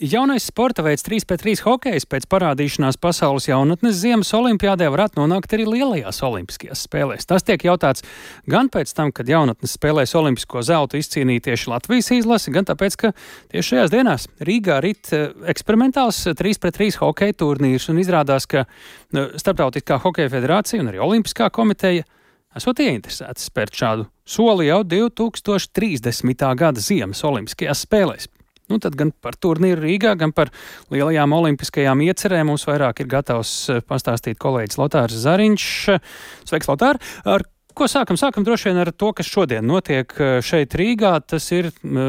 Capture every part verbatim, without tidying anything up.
Jaunais sporta veids trīs pret trīs hokejs pēc parādīšanās pasaules jaunatnes ziemas olimpiādē varētu nonākt arī lielajās olimpiskajās spēlēs. Tas tiek jautāts gan pēc tam, kad jaunatnes spēlēs olimpisko zeltu izcīnīja tieši Latvijas izlase, gan tāpēc, ka tieši šajās dienās Rīgā rit eksperimentāls trīs pret trīs hokeja turnīrs un izrādās, ka Starptautiskā hokeja federācija un arī Olimpiskā komiteja esot ieinteresēti spērt šādu soli jau divi tūkstoši trīsdesmitā gada ziemas olimpiskajās spēlēs. Nu, tad gan par turnīru Rīgā, gan par lielajām olimpiskajām iecerēm mums vairāk ir gatavs pastāstīt kolēģis Lotārs Zariņš. Sveiks, Lotār! Ar ko sākam? Sākam droši vien ar to, kas šodien notiek šeit Rīgā. Tas ir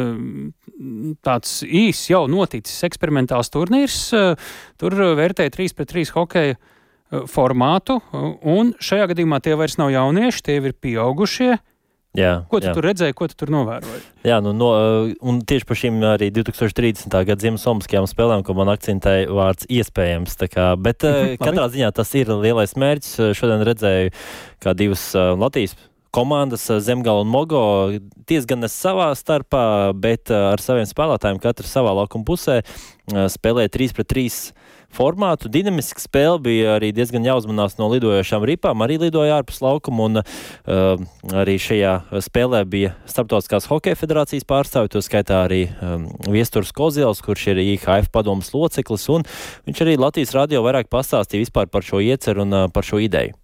tāds īs jau noticis eksperimentāls turnīrs. Tur vērtēja trīs pret trīs hokeja formātu, un šajā gadījumā tie vairs nav jaunieši, tie ir pieaugušie. Jā, ko tu jā. tur redzēji, ko tu tur novēroji? Jā, nu, no, un tieši par šīm arī divi tūkstoši trīsdesmitā gada ziemas olimpiskajām spēlēm, ko man akcentēja vārds iespējams. Tā kā, bet mm-hmm, katrā ziņā tas ir lielais mērķis. Šodien redzēju, kā divas uh, Latvijas komandas, Zemgala un Mogo, diezgan savā starpā, bet uh, ar saviem spēlētājiem katrs savā laukuma pusē uh, spēlēja trīs pret trīs formātu. Dinamiska spēle bija arī diezgan jāuzmanās no lidojošām ripām, arī lidoja ārpus laukuma, un uh, arī šajā spēlē bija Starptautiskās hokeja federācijas pārstāvi, to skaitā arī um, Viesturs Koziels, kurš ir I H F padomas loceklis, un viņš arī Latvijas radio vairāk pastāstīja vispār par šo ieceru un uh, par šo ideju.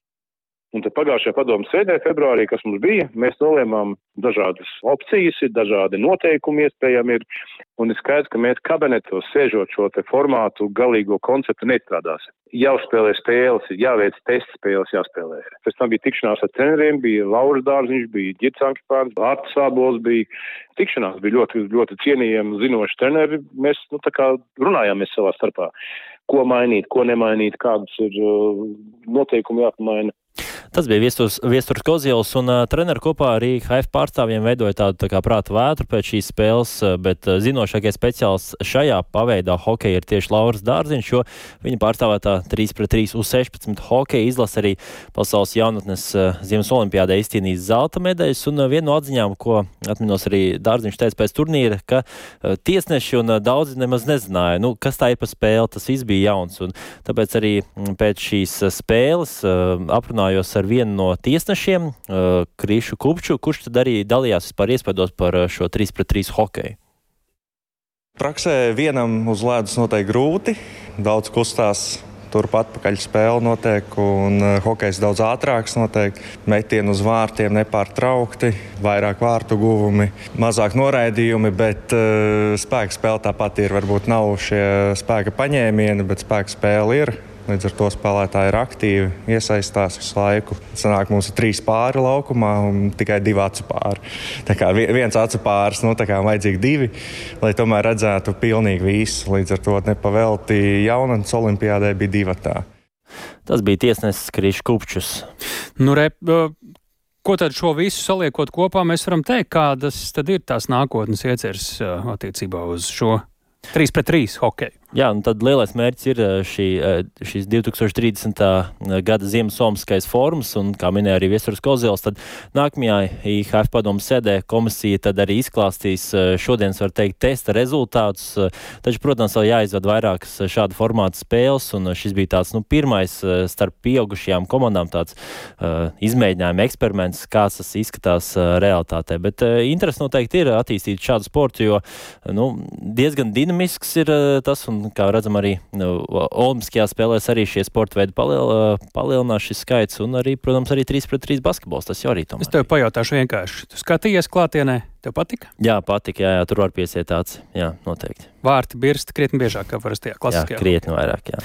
Un tad pagājušajā padomas sēdē februārī, kas mums bija, mēs nolēmām dažādas opcijas, ir dažādi noteikumi iespējami ir, un ir skaidrs, ka mēs kabinetos sēžot šo te formātu galīgo konceptu neizstrādāsim. Jāuzspēlē spēles, jāveic testa spēles, jāspēlē. Pēc tam bija tikšanās ar treneriem, bija Lauris Dārziņš, bija Ģirds Ankšpārns, Ārtis Sābols bija. Tikšanās bija ļoti, ļoti cienījami, zinoši treneri. Mēs, nu, tā kā runājāmies savā starpā, ko mainīt, ko nemainīt, kādus ir uh, noteikumi jāpamaina. Tas bija Viesturs, Viesturs Koziels, un uh, treneri kopā ar I H F pārstāvjiem veidoja tādu tā kā prāta vētru pēc šīs spēles, bet uh, zinošākais speciāls šajā paveidā hokeja ir tieši Lauris Dārziņš, jo viņa pārstāvētā trīs pret trīs U sešpadsmit hokeja izlase arī pasaules jaunatnes uh, ziemas olimpiādē izcīnījis zelta medaļas, un uh, viena no atziņām, ko atminos arī Dārziņš teica pēc turnīra, ka uh, tiesneši un uh, daudzi nemaz nezināja, nu, kas tā ir pa spēli, tas viss bija jauns, un tāpēc arī pēc šīs uh, spēles uh, aprunājos ar vienu no tiesnešiem, uh, Krīšu Kupču, kurš tad arī dalījās vispār iespaidos par šo trīs pret trīs hokeju. Praksē vienam uz ledus noteikti grūti, daudz kustās, turp atpakaļ spēle notiek, un uh, hokejs daudz ātrāks notiek, metieni uz vārtiem nepārtraukti, vairāk vārtu guvumi, mazāk noraidījumi, bet uh, spēka spēle tāpat ir, varbūt nav šie spēka paņēmieni, bet spēka spēle ir. Līdz ar to spēlētāji ir aktīvi, iesaistās visu laiku. Sanāk, mums ir trīs pāri laukumā un tikai divi acu pāri. Tā kā viens acu pāris, nu tā kā vajadzīgi divi, lai tomēr redzētu pilnīgi visu. Līdz ar to nepavelti jaunatnes olimpiādē bija divatā. Tas bija tiesnesis Krīšs Kupčus. Nu, re, ko tad šo visu saliekot kopā mēs varam teikt, kādas tad ir tās nākotnes ieceres attiecībā uz šo trīs pret trīs hokeju? Jā, un tad lielais mērķis ir šī, šīs divi tūkstoši trīsdesmitā gada ziemas olimpiskais forums, un, kā minēja arī Viesturs Koziels, tad nākamajā I H F padomas sēdē komisija tad arī izklāstīs šodienas, var teikt, testa rezultātus, taču, protams, vēl jāizved vairākas šāda formāta spēles, un šis bija tāds, nu, pirmais starp pieaugušajām komandām tāds uh, izmēģinājuma eksperiments, kāds tas izskatās uh, realitātē. Bet uh, interesi noteikti ir attīstīt šādu sportu, jo, nu, diezgan dinamisks ir uh, tas, un kā redzam arī nu, olimpiskajās spēlēs arī šie sporta veidi paliel, palielinās šis skaits, un arī, protams, arī trīs pret trīs basketbols, tas jau arī tomēr. Es tev pajautāšu vienkārši. Tu skatījies klātienē, tev patika? Jā, patika, jā, jā, tur var piesiet tāds, jā, noteikti. Vārti birst krietni biežāk, kā parastajā klasiskajā. Jā, krietni vairāk, jā.